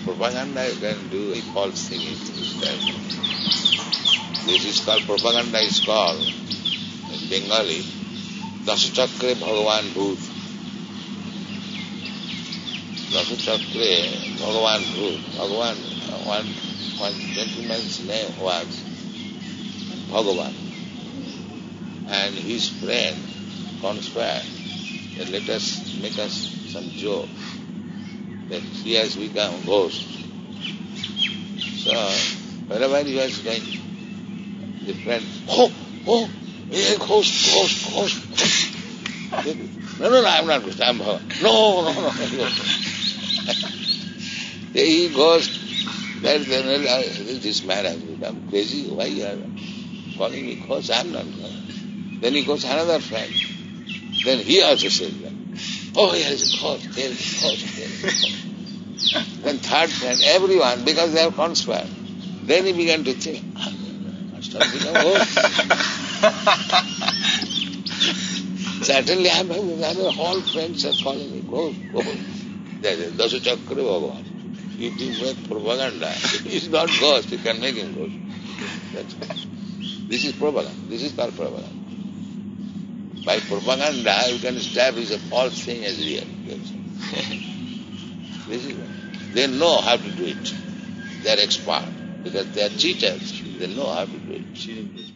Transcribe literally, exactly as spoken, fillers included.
propaganda you can do a false thing. This is called, propaganda is called, in Bengali, Dasachakre Bhagavan Bhut. Dasachakre Bhagavan Bhut. Bhagavan, one, one gentleman's name was Bhagavan. And his friend conspired that let us make us some joke that he has become ghost. So wherever he was going, the friend, oh, oh, he is ghost, ghost, ghost, ghost. No, no, no, I'm not ghost, I'm Bhagavan. No, no, no, no. He goes, that this man has become crazy, why you are calling me ghost? I'm not ghost. Then he goes another friend. Then he also says that. Oh, here is a ghost, there is a ghost, there is a ghost. Then third friend, everyone, because they have conspired. Then he began to think, I must have become a ghost. Certainly I am having all friends are calling me ghost, ghost. That is Dasachakra Bhagavan. If you make propaganda, he is not ghost, you can make him ghost. That's all. This is propaganda. This is called propaganda. By propaganda, you can establish a false thing as real. This is what. They know how to do it. They are expert. Because they are cheaters. They know how to do it.